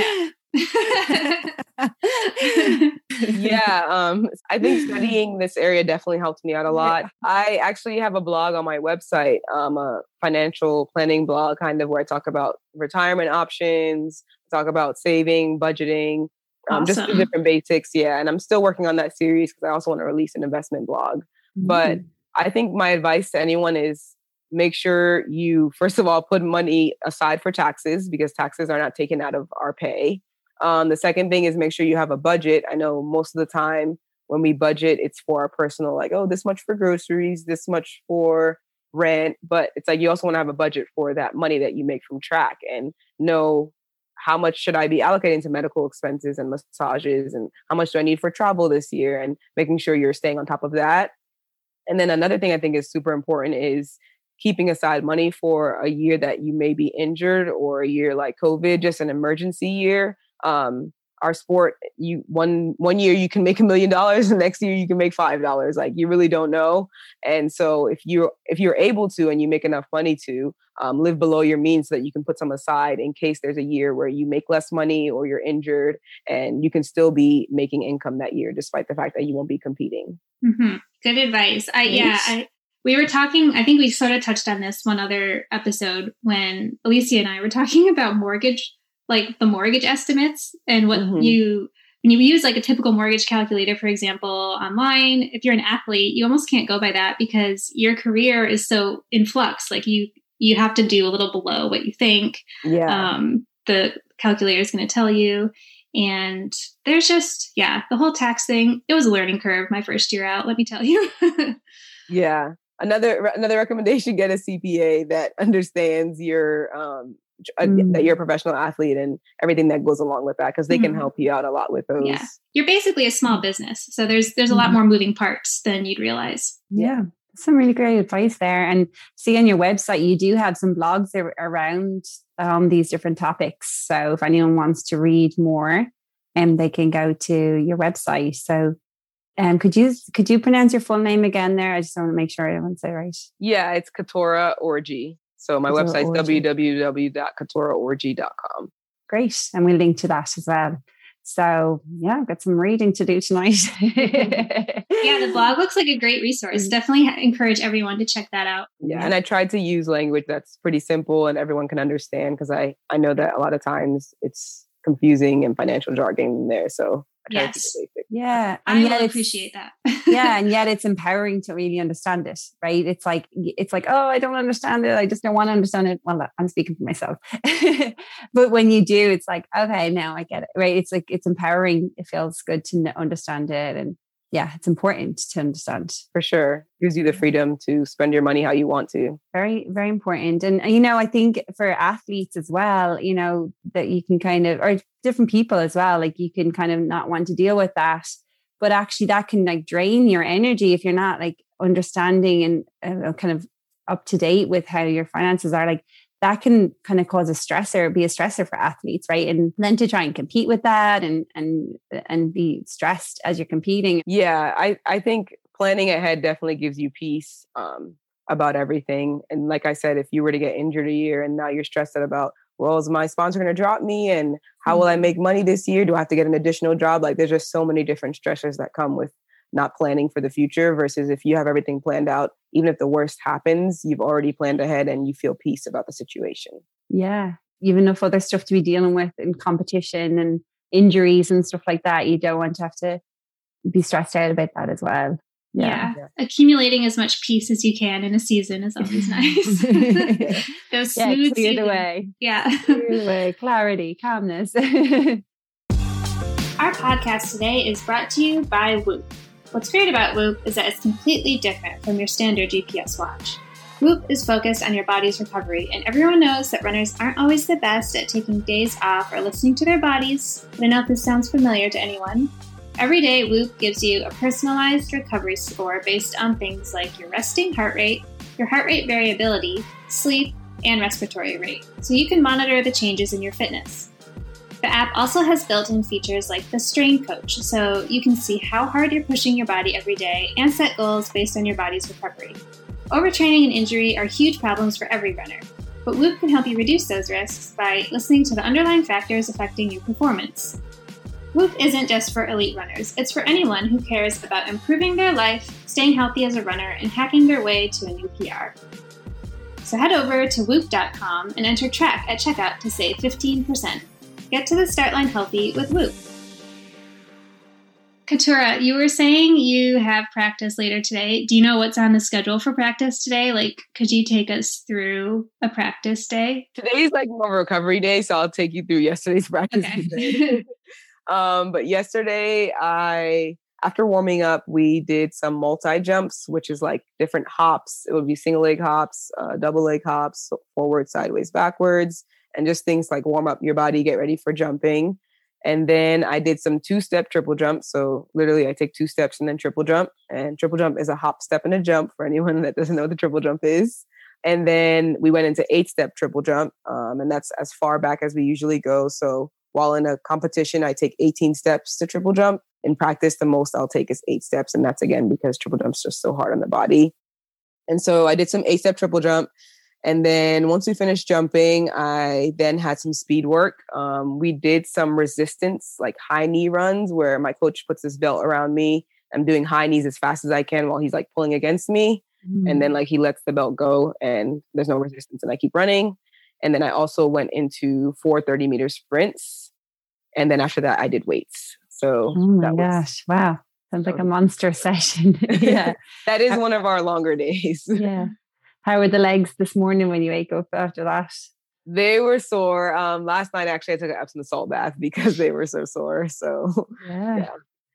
I think studying this area definitely helped me out a lot. I actually have a blog on my website, a financial planning blog, kind of, where I talk about retirement options, talk about saving, budgeting, just the different basics. Yeah. And I'm still working on that series because I also want to release an investment blog. But I think my advice to anyone is make sure you, first of all, put money aside for taxes, because taxes are not taken out of our pay. The second thing is make sure you have a budget. I know most of the time when we budget, it's for our personal, like, oh, this much for groceries, this much for rent. But it's like you also want to have a budget for that money that you make from track, and know how much should I be allocating to medical expenses and massages, and how much do I need for travel this year, and making sure you're staying on top of that. And then another thing I think is super important is keeping aside money for a year that you may be injured, or a year like COVID, just an emergency year. Our sport, one year you can make $1 million, the next year you can make $5. Like, you really don't know. And so if you're able to, and you make enough money to live below your means, so that you can put some aside in case there's a year where you make less money or you're injured, and you can still be making income that year, despite the fact that you won't be competing. Mm-hmm. Good advice. We were talking, I think we sort of touched on this one other episode when Alicia and I were talking about mortgage, like the mortgage estimates, and what when you use like a typical mortgage calculator, for example, online, if you're an athlete, you almost can't go by that because your career is so in flux. Like you have to do a little below what you think. Yeah. The calculator is going to tell you. And there's just, the whole tax thing. It was a learning curve my first year out, let me tell you. Yeah. Another recommendation: get a CPA that understands your that you're a professional athlete and everything that goes along with that, because they can help you out a lot with those. Yeah. You're basically a small business, so there's a lot more moving parts than you'd realize. Yeah. Some really great advice there. And see, on your website, you do have some blogs around these different topics. So if anyone wants to read more, they can go to your website. So could you pronounce your full name again there? I just want to make sure everyone's say right. Yeah, it's Keturah Orji. So my website is www.keturahorji.com. Great. And we'll link to that as well. So yeah, I've got some reading to do tonight. Yeah, the blog looks like a great resource. Definitely encourage everyone to check that out. Yeah, and I tried to use language that's pretty simple and everyone can understand, because I know that a lot of times it's confusing and financial jargon in there. So I try to keep it basic. Yeah. And I will appreciate that. Yeah. And yet it's empowering to really understand it, right? It's like, oh, I don't understand it. I just don't want to understand it. Well, I'm speaking for myself. But when you do, it's like, okay, now I get it, right? It's like, it's empowering. It feels good to understand it. And yeah, it's important to understand. For sure. Gives you the freedom to spend your money how you want to. Very, very important. And, I think for athletes as well, that you can kind of, or different people as well, like you can kind of not want to deal with that, but actually that can like drain your energy if you're not like understanding and kind of up to date with how your finances are. Like that can kind of cause be a stressor for athletes, right? And then to try and compete with that and be stressed as you're competing. Yeah, I think planning ahead definitely gives you peace about everything. And like I said, if you were to get injured a year and now you're stressed out about, well, is my sponsor going to drop me? And how will I make money this year? Do I have to get an additional job? Like there's just so many different stressors that come with not planning for the future versus if you have everything planned out, even if the worst happens, you've already planned ahead and you feel peace about the situation. Yeah. Even if other stuff to be dealing with in competition and injuries and stuff like that, you don't want to have to be stressed out about that as well. Yeah. Accumulating as much peace as you can in a season is always nice. Go smooth. Clear the way. Yeah. Clear the way. Clarity, calmness. Our podcast today is brought to you by Whoop. What's great about Whoop is that it's completely different from your standard GPS watch. Whoop is focused on your body's recovery, and everyone knows that runners aren't always the best at taking days off or listening to their bodies. But I know if this sounds familiar to anyone. Every day, Whoop gives you a personalized recovery score based on things like your resting heart rate, your heart rate variability, sleep, and respiratory rate, so you can monitor the changes in your fitness. The app also has built-in features like the Strain Coach, so you can see how hard you're pushing your body every day and set goals based on your body's recovery. Overtraining and injury are huge problems for every runner, but Whoop can help you reduce those risks by listening to the underlying factors affecting your performance. Whoop isn't just for elite runners, it's for anyone who cares about improving their life, staying healthy as a runner, and hacking their way to a new PR. So head over to whoop.com and enter TRACK at checkout to save 15%. Get to the start line healthy with Whoop. Katura, you were saying you have practice later today. Do you know what's on the schedule for practice today? Like, could you take us through a practice day? Today's like more recovery day, so I'll take you through yesterday's practice today. But yesterday, after warming up, we did some multi-jumps, which is like different hops. It would be single leg hops, double leg hops, forward, sideways, backwards, and just things like warm up your body, get ready for jumping. And then I did some 2-step triple jumps. So literally I take 2 steps and then triple jump. And triple jump is a hop, step, and a jump for anyone that doesn't know what the triple jump is. And then we went into 8-step triple jump. And that's as far back as we usually go. So while in a competition, I take 18 steps to triple jump. In practice, the most I'll take is 8 steps. And that's again, because triple jump's just so hard on the body. And so I did some 8-step triple jump. And then once we finished jumping, I then had some speed work. We did some resistance, like high knee runs, where my coach puts this belt around me. I'm doing high knees as fast as I can while he's like pulling against me. And then like he lets the belt go and there's no resistance and I keep running. And then I also went into 4 30-meter sprints. And then after that, I did weights. So oh my gosh, wow. Sounds like a monster session. Yeah. That is one of our longer days. Yeah. How were the legs this morning when you wake up after that? They were sore. Last night, actually, I took an Epsom salt bath because they were so sore. So, yeah.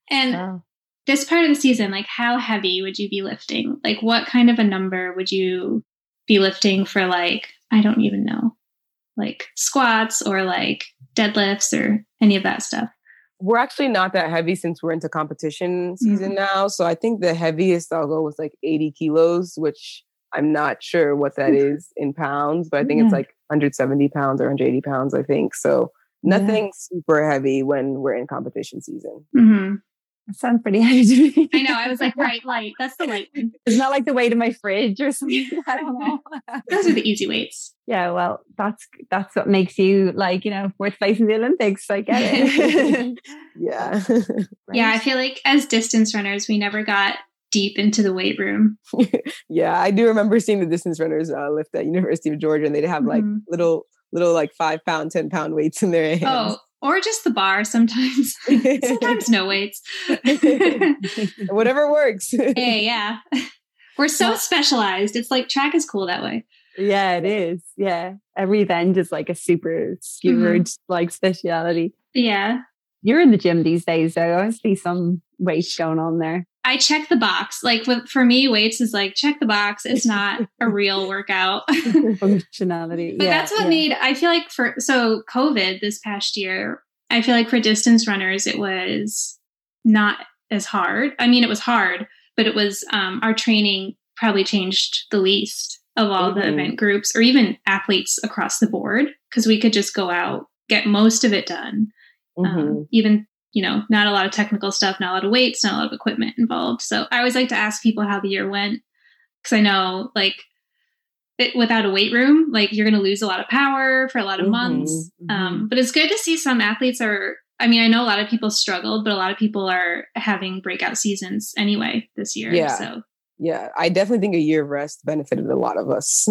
And this part of the season, like how heavy would you be lifting? Like what kind of a number would you be lifting for like, I don't even know, like squats or like deadlifts or any of that stuff? We're actually not that heavy since we're into competition season now. So I think the heaviest I'll go with like 80 kilos, which I'm not sure what that is in pounds, but I think it's like 170 pounds or 180 pounds, I think. So nothing super heavy when we're in competition season. Mm-hmm. That sounds pretty heavy to me. I know. I was like, right, light. That's the light one. It's not like the weight of my fridge or something. I don't know. Those are the easy weights. Yeah, well, that's what makes you like, fourth place in the Olympics. I get it. Yeah. Right. Yeah, I feel like as distance runners, we never got deep into the weight room. Yeah, I do remember seeing the distance runners lift at University of Georgia, and they'd have like little like 5-pound, 10-pound weights in their hands. Oh, Or just the bar sometimes. Sometimes no weights. Whatever works. Hey, yeah. We're so specialized. It's like track is cool that way. Yeah, it is. Yeah. Every event is like a super skewered like speciality. Yeah. You're in the gym these days, though. I see some weights going on there. I check the box. Like for me, weights is like, check the box. It's not a real workout. Functionality. But that's what made, I feel like so COVID this past year, I feel like for distance runners, it was not as hard. I mean, it was hard, but it was, our training probably changed the least of all the event groups or even athletes across the board, because we could just go out, get most of it done. Even, not a lot of technical stuff, not a lot of weights, not a lot of equipment involved. So I always like to ask people how the year went, because I know without a weight room, like you're going to lose a lot of power for a lot of months. But it's good to see some athletes I know a lot of people struggled, but a lot of people are having breakout seasons anyway this year. Yeah. So yeah, I definitely think a year of rest benefited a lot of us.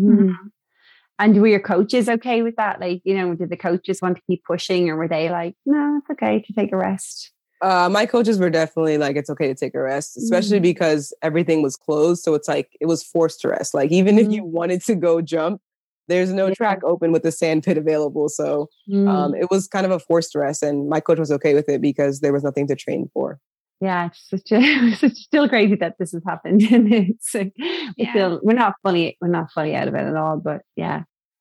And were your coaches okay with that? Like, did the coaches want to keep pushing, or were they like, no, it's okay to take a rest? My coaches were definitely like, it's okay to take a rest, especially because everything was closed. So it's like, it was forced to rest. Like, even if you wanted to go jump, there's no track open with the sand pit available. So it was kind of a forced rest. And my coach was okay with it because there was nothing to train for. Yeah, it's still crazy that this has happened. And it's like, we're not fully out of it at all, but yeah.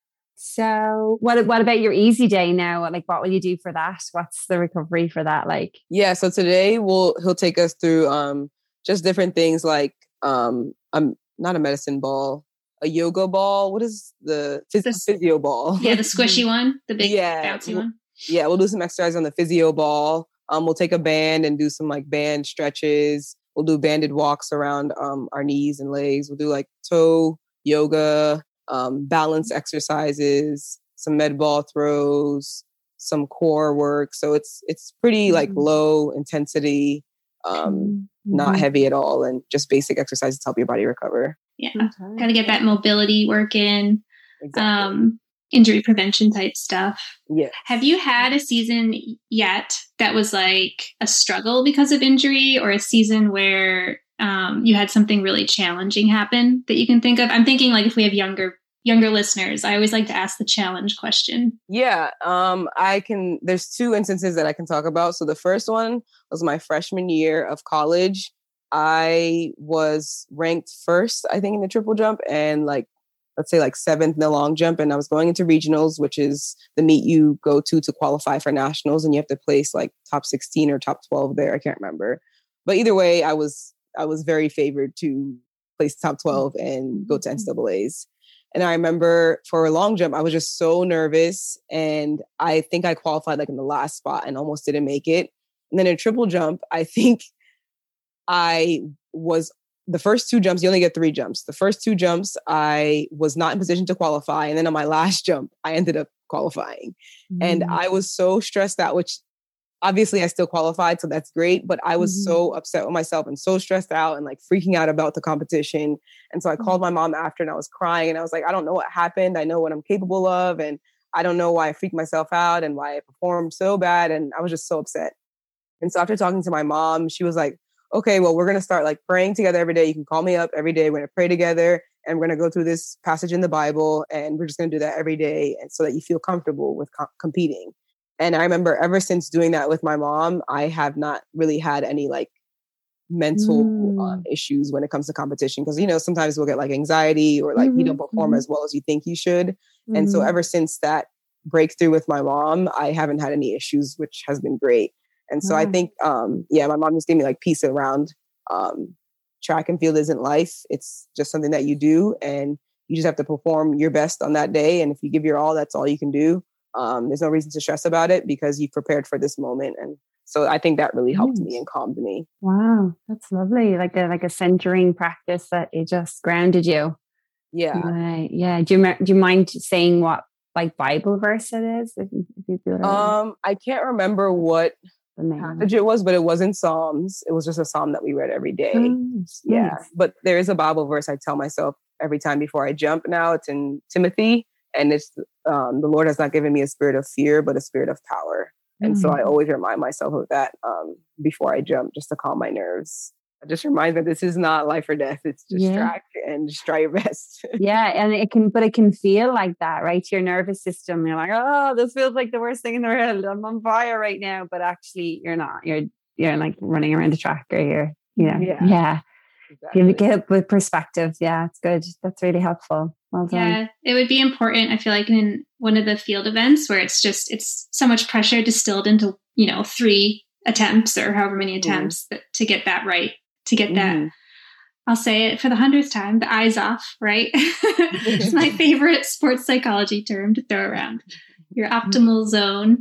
So what about your easy day now? Like, what will you do for that? What's the recovery for that like? Yeah, so today he'll take us through just different things like not a medicine ball, a yoga ball. What is the physio ball? Yeah, the squishy one, the big bouncy one. Yeah, we'll do some exercise on the physio ball. We'll take a band and do some like band stretches. We'll do banded walks around our knees and legs. We'll do like toe yoga, balance exercises, some med ball throws, some core work. So it's pretty like low intensity, not heavy at all, and just basic exercises to help your body recover. Yeah, got to get that mobility work in. Exactly. Injury prevention type stuff. Yeah. Have you had a season yet that was like a struggle because of injury, or a season where you had something really challenging happen that you can think of? I'm thinking like if we have younger listeners, I always like to ask the challenge question. Yeah. There's two instances that I can talk about. So the first one was my freshman year of college. I was ranked first, I think, in the triple jump, and let's say 7th in the long jump. And I was going into regionals, which is the meet you go to qualify for nationals. And you have to place like top 16 or top 12 there. I can't remember. But either way, I was very favored to place top 12 and go to NCAAs. And I remember for a long jump, I was just so nervous. And I think I qualified like in the last spot and almost didn't make it. And then in triple jump, I think the first two jumps, you only get 3 jumps. The first 2 jumps, I was not in position to qualify. And then on my last jump, I ended up qualifying. And I was so stressed out, which obviously I still qualified. So that's great. But I was so upset with myself and so stressed out and like freaking out about the competition. And so I called my mom after and I was crying. And I was like, I don't know what happened. I know what I'm capable of. And I don't know why I freaked myself out and why I performed so bad. And I was just so upset. And so after talking to my mom, she was like, okay, well, we're going to start like praying together every day. You can call me up every day. We're going to pray together and we're going to go through this passage in the Bible. And we're just going to do that every day. And so that you feel comfortable with competing. And I remember ever since doing that with my mom, I have not really had any like mental issues when it comes to competition. Because, sometimes we'll get like anxiety or like you don't perform as well as you think you should. And so ever since that breakthrough with my mom, I haven't had any issues, which has been great. And so I think, my mom just gave me like peace around track and field isn't life. It's just something that you do and you just have to perform your best on that day. And if you give your all, that's all you can do. There's no reason to stress about it because you've prepared for this moment. And so I think that really helped me and calmed me. Wow. That's lovely. Like a centering practice that it just grounded you. Yeah. Yeah. Do you mind saying what like Bible verse it is? If you do it I can't remember what passage it was, but it was in Psalms. It was just a psalm that we read every day. Yeah. But there is a Bible verse I tell myself every time before I jump now. It's in Timothy. And it's the Lord has not given me a spirit of fear, but a spirit of power. And so I always remind myself of that before I jump, just to calm my nerves. It just reminds me this is not life or death. It's just track and just try your best. Yeah. And it can feel like that, right? To your nervous system. You're like, oh, this feels like the worst thing in the world. I'm on fire right now. But actually you're not. You're like running around the track, or you're, yeah. Exactly. Get it with perspective. Yeah, it's good. That's really helpful. Well done. Yeah, it would be important, I feel like, in one of the field events where it's so much pressure distilled into, 3 attempts or however many attempts to get that right, to get that, I'll say it for the 100th time, the eyes off, right? It's my favorite sports psychology term to throw around. Your optimal zone.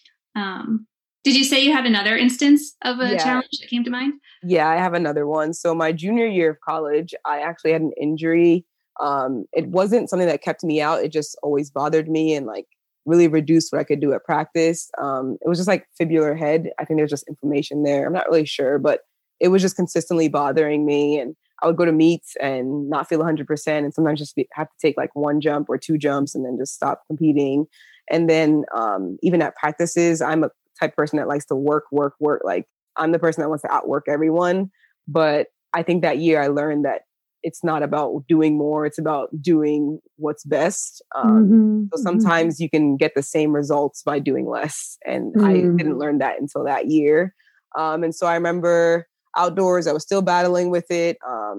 Did you say you had another instance of a challenge that came to mind? Yeah, I have another one. So my junior year of college, I actually had an injury. It wasn't something that kept me out. It just always bothered me and like really reduced what I could do at practice. It was just like fibular head. I think there's just inflammation there. I'm not really sure, but it was just consistently bothering me. And I would go to meets and not feel 100% and sometimes just have to take like 1 jump or 2 jumps and then just stop competing. And then even at practices, I'm a type person that likes to work. Like I'm the person that wants to outwork everyone. But I think that year I learned that it's not about doing more. It's about doing what's best. So sometimes you can get the same results by doing less. And I didn't learn that until that year. And so I remember outdoors, I was still battling with it.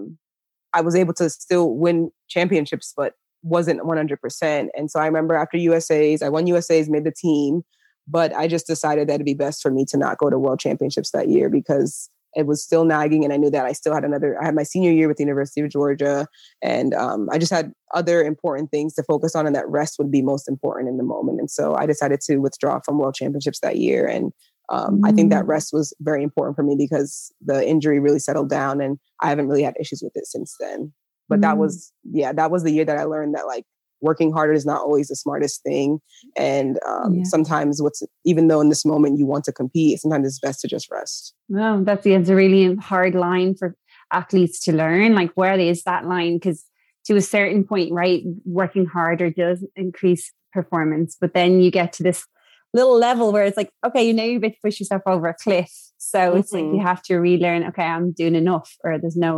I was able to still win championships, but wasn't 100%. And so I remember after USAs, I won USAs, made the team. But I just decided that it'd be best for me to not go to world championships that year because it was still nagging. And I knew that I still had I had my senior year with the University of Georgia. And I just had other important things to focus on, and that rest would be most important in the moment. And so I decided to withdraw from world championships that year. And I think that rest was very important for me because the injury really settled down and I haven't really had issues with it since then. But that was the year that I learned that like, working harder is not always the smartest thing. And sometimes even though in this moment you want to compete, sometimes it's best to just rest. Well, it's a really hard line for athletes to learn. Like, where is that line? Because to a certain point, right, working harder does increase performance. But then you get to this little level where it's like, okay, you're a bit to push yourself over a cliff. So it's like you have to relearn, okay, I'm doing enough, or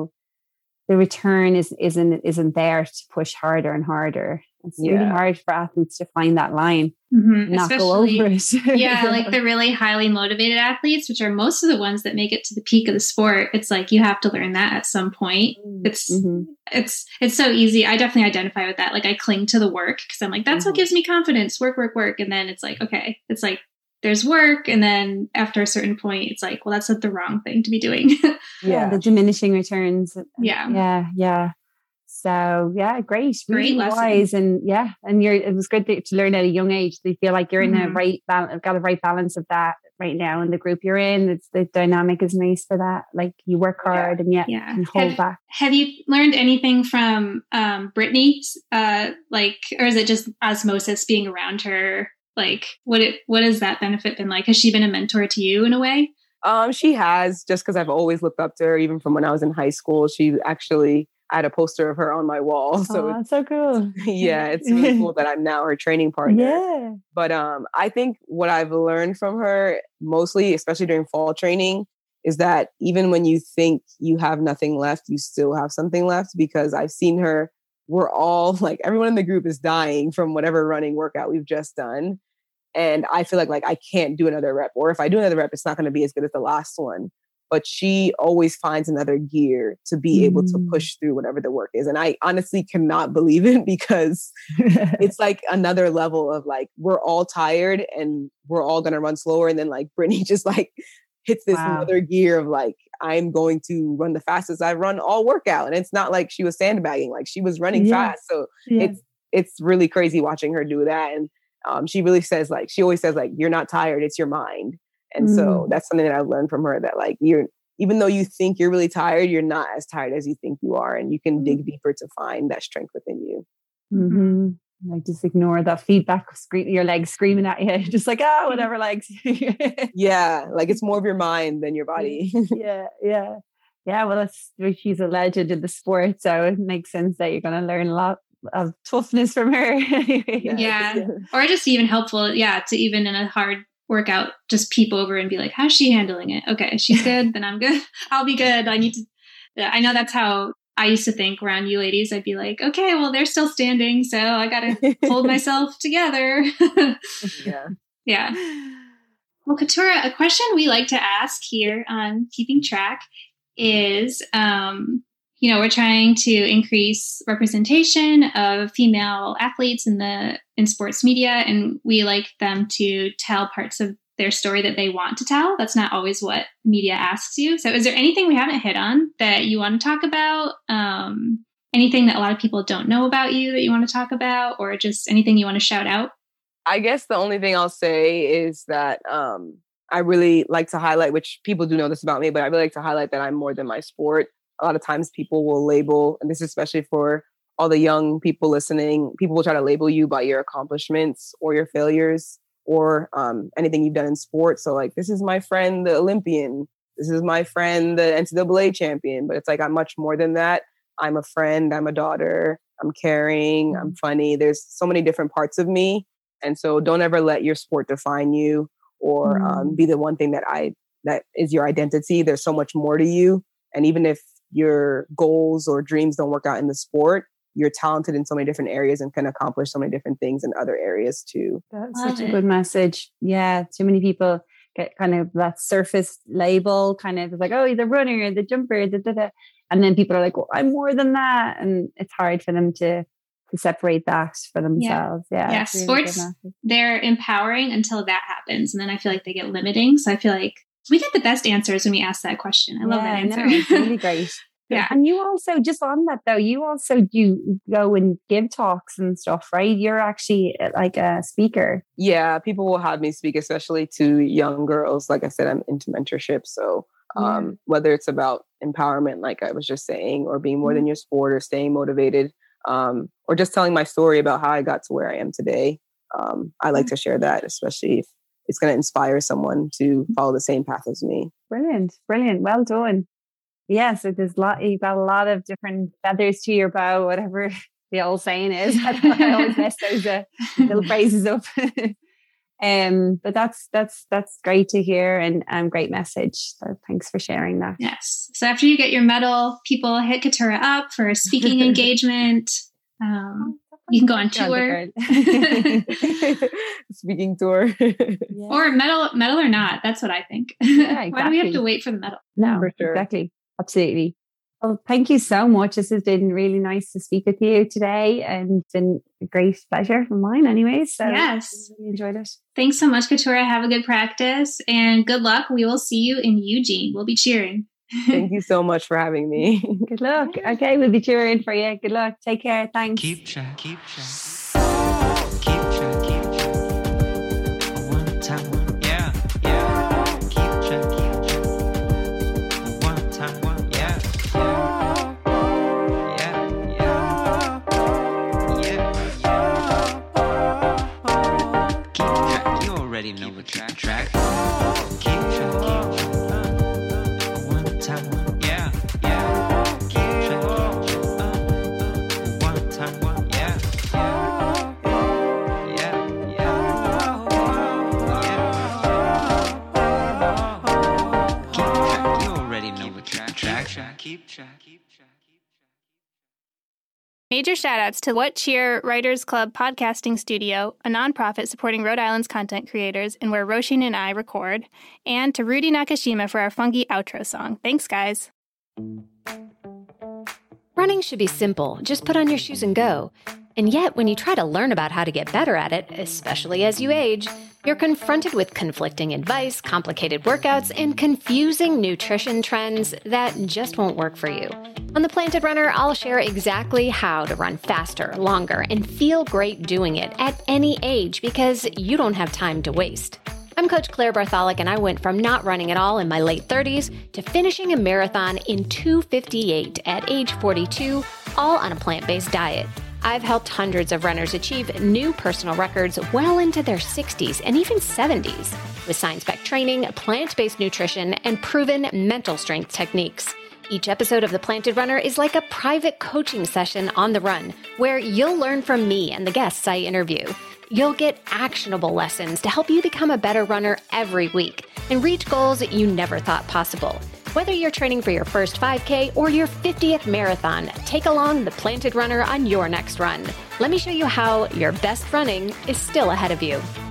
the return isn't there to push harder and harder. It's really hard for athletes to find that line, not go over it. Like the really highly motivated athletes, which are most of the ones that make it to the peak of the sport. It's like you have to learn that at some point. It's so easy. I definitely identify with that. Like I cling to the work because I'm like, that's what gives me confidence. Work. And then it's like, okay, it's like there's work. And then after a certain point, it's like, well, that's the wrong thing to be doing. The diminishing returns. Yeah. So great really wise, and it was good to learn at a young age. So you feel like you're in got a right balance of that right now in the group you're in. It's the dynamic is nice for that. Like you work hard and can hold back. Have you learned anything from Brittany? Or is it just osmosis being around her? Like what has that benefit been like? Has she been a mentor to you in a way? She has, just because I've always looked up to her, even from when I was in high school. I had a poster of her on my wall. So that's so cool. It's really cool that I'm now her training partner. Yeah. But I think what I've learned from her, mostly, especially during fall training, is that even when you think you have nothing left, you still have something left. Because I've seen her, we're all like, everyone in the group is dying from whatever running workout we've just done. And I feel like I can't do another rep. Or if I do another rep, it's not going to be as good as the last one. But she always finds another gear to be able to push through whatever the work is. And I honestly cannot believe it because it's like another level of like, we're all tired and we're all going to run slower. And then like Brittany just like hits this another gear of like, I'm going to run the fastest I've run all workout. And it's not like she was sandbagging, like she was running fast. So it's really crazy watching her do that. And she really says like, she always says like, you're not tired, it's your mind. And so that's something that I've learned from her, that like even though you think you're really tired, you're not as tired as you think you are. And you can dig deeper to find that strength within you. Like just ignore that feedback, your legs screaming at you. Just like, whatever legs. Like it's more of your mind than your body. Yeah. Well, she's a legend in the sport. So it makes sense that you're going to learn a of toughness from her. Yeah. Or just even helpful, to even in a hard workout, just peep over and be like, how's she handling it? Okay, she's good, then I'm good. I'll be good. I know that's how I used to think around you ladies. I'd be like, okay, well, they're still standing, so I got to hold myself together. Yeah. Well, Keturah, a question we like to ask here on Keeping Track is, we're trying to increase representation of female athletes in sports media, and we like them to tell parts of their story that they want to tell. That's not always what media asks you. So is there anything we haven't hit on that you want to talk about? Anything that a lot of people don't know about you that you want to talk about, or just anything you want to shout out? I guess the only thing I'll say is that I really like to highlight, which people do know this about me, but I really like to highlight that I'm more than my sport. A lot of times people will label, and this is especially for all the young people listening, people will try to label you by your accomplishments or your failures or anything you've done in sports. So like, this is my friend, the Olympian. This is my friend, the NCAA champion. But it's like, I'm much more than that. I'm a friend. I'm a daughter. I'm caring. I'm funny. There's so many different parts of me. And so don't ever let your sport define you or be the one thing that is your identity. There's so much more to you. And even if your goals or dreams don't work out in the sport, you're talented in so many different areas and can accomplish so many different things in other areas too. That's such a good message. Yeah. Too many people get kind of that surface label, kind of like, oh, the runner, the jumper, and then people are like, well, I'm more than that. And it's hard for them to separate that for themselves. Yeah. Sports, they're empowering until that happens. And then I feel like they get limiting. So I feel like we get the best answers when we ask that question. I love that answer. It's really great. Yeah. And you also, just on that though, you also do go and give talks and stuff, right? You're actually like a speaker. Yeah. People will have me speak, especially to young girls. Like I said, I'm into mentorship. So whether it's about empowerment, like I was just saying, or being more than your sport or staying motivated, or just telling my story about how I got to where I am today. I like to share that, especially if it's going to inspire someone to follow the same path as me. Brilliant. Well done. Yeah, so you've got a lot of different feathers to your bow, whatever the old saying is. I always mess those little phrases up. But that's great to hear and great message. So thanks for sharing that. Yes. So after you get your medal, people hit Keturah up for a speaking engagement. You can go on tour. Speaking tour. Or medal or not. That's what I think. Yeah, exactly. Why do we have to wait for the medal? No, for sure. Exactly. Absolutely. Well, thank you so much. This has been really nice to speak with you today, and it's been a great pleasure for mine anyways. So yes. I really enjoyed it. Thanks so much, Keturah. Have a good practice and good luck. We will see you in Eugene. We'll be cheering. Thank you so much for having me. Good luck. Okay, we'll be cheering for you. Good luck. Take care. Thanks. Keep track. Keep track. Keep track. Keep track. One time. Yeah. Yeah. Keep track. Keep track. One time. One. Yeah. Yeah. Yeah. Yeah. Yeah. Keep track. You already know what track. Track. Keep track. Keep track. Major shout-outs to What Cheer Writers Club Podcasting Studio, a nonprofit supporting Rhode Island's content creators and where Roisin and I record, and to Rudy Nakashima for our funky outro song. Thanks, guys. Running should be simple. Just put on your shoes and go. And yet, when you try to learn about how to get better at it, especially as you age, you're confronted with conflicting advice, complicated workouts, and confusing nutrition trends that just won't work for you. On The Planted Runner, I'll share exactly how to run faster, longer, and feel great doing it at any age because you don't have time to waste. I'm Coach Claire Bartholic, and I went from not running at all in my late 30s to finishing a marathon in 2:58 at age 42, all on a plant-based diet. I've helped hundreds of runners achieve new personal records well into their 60s and even 70s with science-backed training, plant-based nutrition, and proven mental strength techniques. Each episode of The Planted Runner is like a private coaching session on the run, where you'll learn from me and the guests I interview. You'll get actionable lessons to help you become a better runner every week and reach goals that you never thought possible. Whether you're training for your first 5K or your 50th marathon, take along The Planted Runner on your next run. Let me show you how your best running is still ahead of you.